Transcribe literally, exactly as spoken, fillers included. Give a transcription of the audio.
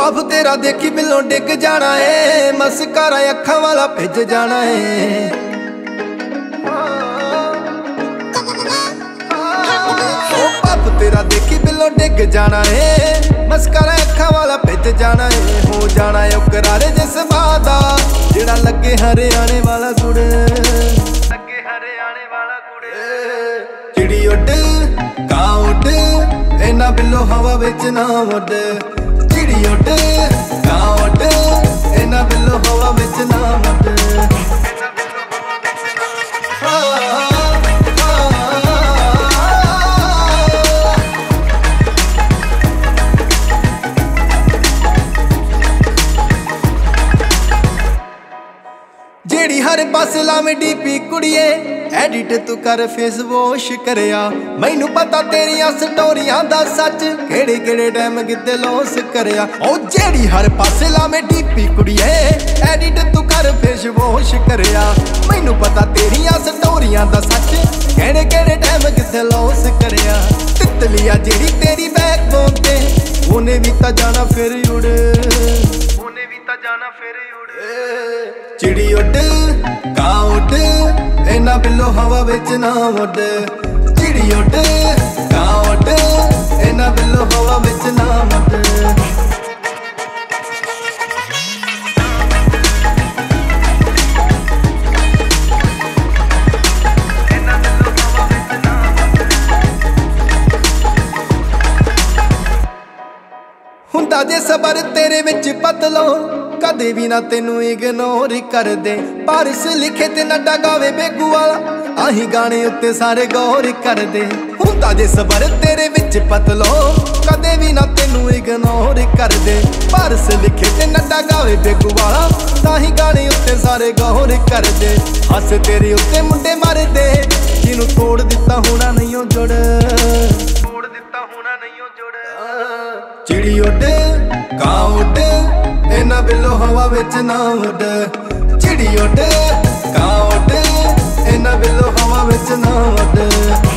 बाप तेरा देखी बिलों डिग जाना है, मस्कारा अखां वाला भिज जाना है। बाप तेरा देखी बिलों डिग जाना है, मस्कारा अखां वाला भिज जाना है। हो जाना है करारे जिस वादा जेड़ा लगे हरियाणे वाला गुड़, लगे हरियाणे वाला गुड़। चिड़ी उड कां उड इन्हां बिलों हवा विच ना उड, चिड़ी उड कां उड इन्हां बिलों हवा विच ना उड। जेड़ी हर पासे लावे डीपी कुड़िए, एडिट तू कर फेस वॉश करया। मैनू पता तेरिया स्टोरियां दा सच, केड़े केड़े टाइम किते लॉस करया। ओ जेड़ी हर पासे लावे डीपी कुड़िए, एडिट तू कर फेस वॉश करया। मैनू पता तेरिया स्टोरियां दा सच, केड़े केड़े टाइम किते लॉस करया। तितलिया जेड़ी तेरी बैकबोन ते, ओने भी ता जाना फिर उड़, ओने भी ता जाना फिर उड़। चिड़ी उड कां उड इन्हां बिलों हवा विच ना उड, चिड़ी उड कां उड इन्हां बिलों हवा विच ना उड। हुंदा जे सबर तेरे विच पतलो, कदे भी ना तेनू इग्नोर कर दे। पारिस लिखे ते नड्डा गावे बेगू वाला, आही गाने उत्ते सारे गौर कर दे। हुंदा जे सबर तेरे विच पतलो, कदे भी ना तेनू इग्नोर कर दे। पारिस लिखे ते नड्डा गावे बेगू वाला, ताही गाने उत्ते सारे गौर कर दे। हस तेरे उत्ते मुंडे मारे दे, जिनू तोड़ दिता होना नहीं ओ जुड़, तोड़ दिता होना नहीं ओ जुड़। चिड़ी उड कां उड इन्हां बिलों हवा विच ना उड, चिड़ी उड कां उड इन्हां बिलों हवा विच ना उड।